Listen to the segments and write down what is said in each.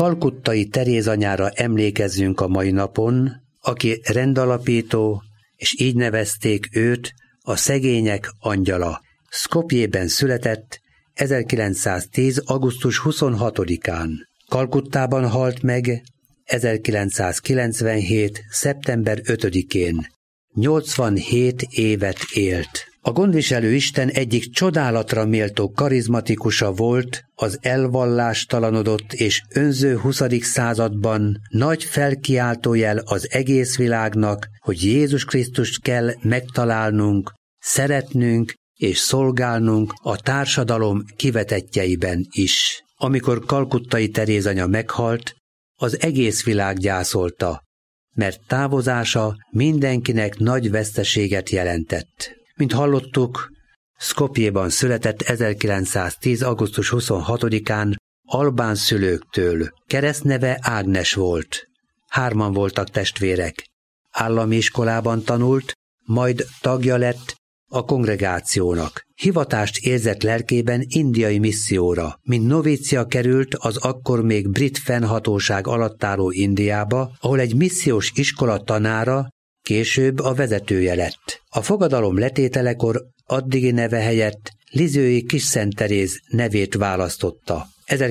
Kalkuttai Terézanyára emlékezzünk a mai napon, aki rendalapító, és így nevezték őt a szegények angyala. Szkopjében született 1910. augusztus 26-án. Kalkuttában halt meg 1997. szeptember 5-én. 87 évet élt. A gondviselő Isten egyik csodálatra méltó karizmatikusa volt, az elvallástalanodott és önző 20. században nagy felkiáltójel az egész világnak, hogy Jézus Krisztust kell megtalálnunk, szeretnünk és szolgálnunk a társadalom kivetettjeiben is. Amikor Kalkuttai Terézanya meghalt, az egész világ gyászolta, mert távozása mindenkinek nagy veszteséget jelentett. Mint hallottuk, Szkopjéban született 1910. augusztus 26-án albán szülőktől. Keresztneve Ágnes volt. 3 voltak testvérek. Állami iskolában tanult, majd tagja lett a kongregációnak. Hivatást érzett lelkében indiai misszióra, mint novícia került az akkor még brit fennhatóság alatt álló Indiába, ahol egy missziós iskola tanára, később a vezetője lett. A fogadalom letételekor addigi neve helyett Lizői Kisszent Teréz nevét választotta.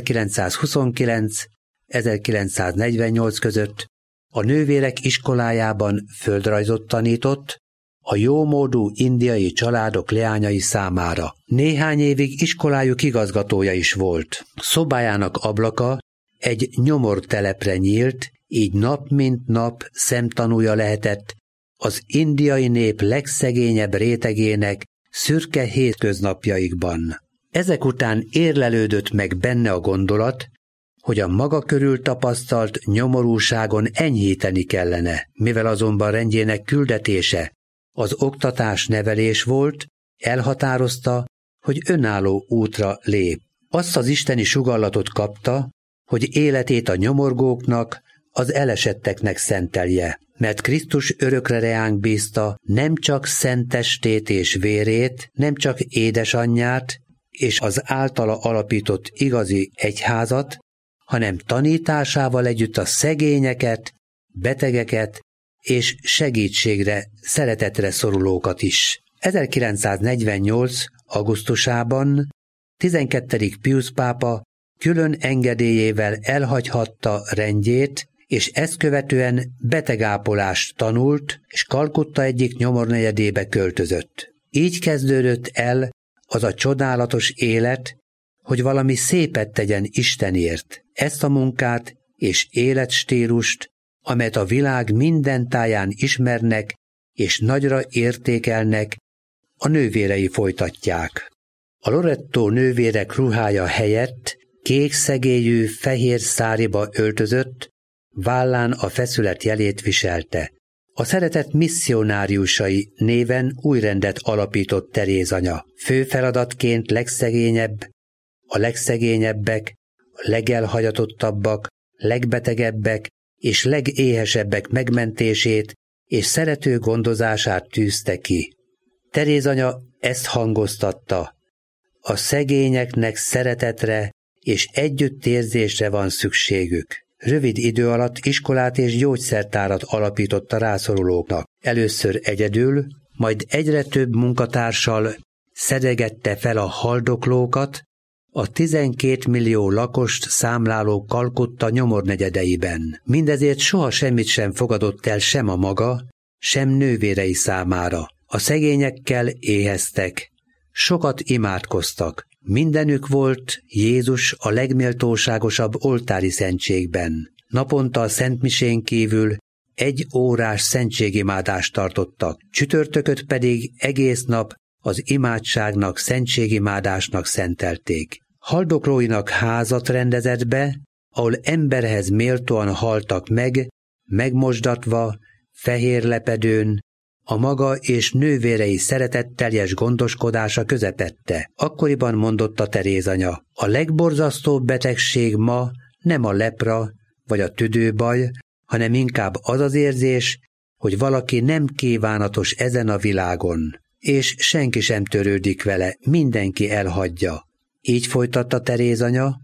1929-1948 között a nővérek iskolájában földrajzot tanított a jómódú indiai családok leányai számára. Néhány évig iskolájuk igazgatója is volt. Szobájának ablaka egy nyomortelepre nyílt, így nap mint nap szemtanúja lehetett az indiai nép legszegényebb rétegének szürke hétköznapjaikban. Ezek után érlelődött meg benne a gondolat, hogy a maga körül tapasztalt nyomorúságon enyhíteni kellene, mivel azonban rendjének küldetése az oktatás-nevelés volt, elhatározta, hogy önálló útra lép. Azt az isteni sugallatot kapta, hogy életét a nyomorgóknak, az elesetteknek szentelje, mert Krisztus örökre reánk bízta nem csak szent testét és vérét, nem csak édesanyját és az általa alapított igazi egyházat, hanem tanításával együtt a szegényeket, betegeket és segítségre, szeretetre szorulókat is. 1948. augusztusában 12. Piusz pápa külön engedélyével elhagyhatta rendjét, és ezt követően betegápolást tanult, és Kalkutta egyik nyomornegyedébe költözött. Így kezdődött el az a csodálatos élet, hogy valami szépet tegyen Istenért. Ezt a munkát és életstílust, amelyet a világ minden táján ismernek és nagyra értékelnek, a nővérei folytatják. A Loretto nővérek ruhája helyett kék szegélyű fehér száriba öltözött, vállán a feszület jelét viselte. A szeretet misszionáriusai néven új rendet alapított Terézanya. Fő feladatként a legszegényebbek, a legelhagyatottabbak, legbetegebbek és legéhesebbek megmentését és szerető gondozását tűzte ki. Terézanya ezt hangoztatta: a szegényeknek szeretetre és együttérzésre van szükségük. Rövid idő alatt iskolát és gyógyszertárat alapított a rászorulóknak. Először egyedül, majd egyre több munkatársal szedegette fel a haldoklókat a 12 millió lakost számláló Kalkutta nyomornegyedeiben. Mindezért soha semmit sem fogadott el sem a maga, sem nővérei számára. A szegényekkel éheztek, sokat imádkoztak. Mindenük volt Jézus a legméltóságosabb oltári szentségben. Naponta a szentmisén kívül 1 órás szentségimádást tartottak, csütörtököt pedig egész nap az imádságnak, szentségimádásnak szentelték. Haldoklóinak házat rendezett be, ahol emberhez méltóan haltak meg, megmosdatva, fehér lepedőn, a maga és nővérei szeretetteljes gondoskodása közepette. Akkoriban mondotta Terézanya: a legborzasztóbb betegség ma nem a lepra vagy a tüdőbaj, hanem inkább az az érzés, hogy valaki nem kívánatos ezen a világon, és senki sem törődik vele, mindenki elhagyja. Így folytatta Terézanya: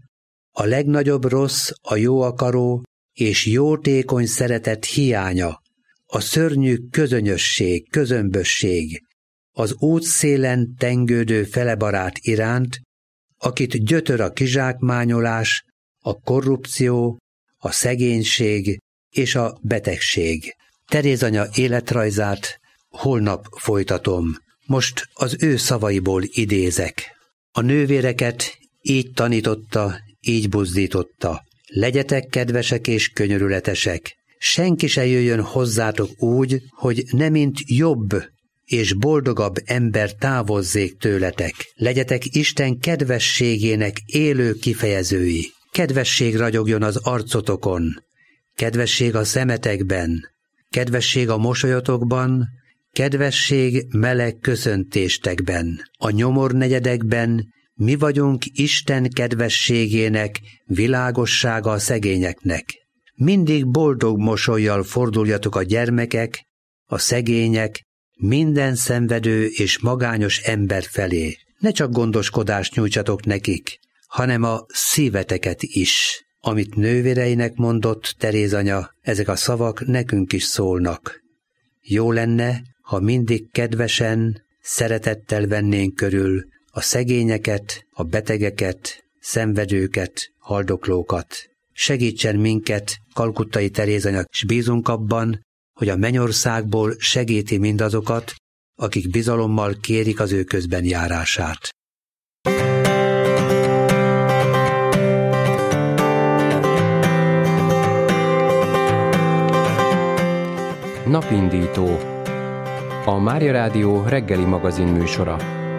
A legnagyobb rossz a jó akaró és jótékony szeretet hiánya, a szörnyű közönösség, közömbösség, az útszélen tengődő felebarát iránt, akit gyötör a kizsákmányolás, a korrupció, a szegénység és a betegség. Teréz anya életrajzát holnap folytatom. Most az ő szavaiból idézek. A nővéreket így tanította, így buzdította. Legyetek kedvesek és könyörületesek. Senki se jöjjön hozzátok úgy, hogy ne mint jobb és boldogabb ember távozzék tőletek. Legyetek Isten kedvességének élő kifejezői. Kedvesség ragyogjon az arcotokon, kedvesség a szemetekben, kedvesség a mosolyotokban, kedvesség meleg köszöntéstekben. A nyomornegyedekben mi vagyunk Isten kedvességének világossága a szegényeknek. Mindig boldog mosollyal forduljatok a gyermekek, a szegények, minden szenvedő és magányos ember felé. Ne csak gondoskodást nyújtsatok nekik, hanem a szíveteket is. Amit nővéreinek mondott Teréz anya, ezek a szavak nekünk is szólnak. Jó lenne, ha mindig kedvesen, szeretettel vennénk körül a szegényeket, a betegeket, szenvedőket, haldoklókat. Segítsen minket, kalkuttai Teréz anya, s bízunk abban, hogy a mennyországból segíti mindazokat, akik bizalommal kérik az ő közbenjárását. Napindító. A Mária Rádió reggeli magazin műsora.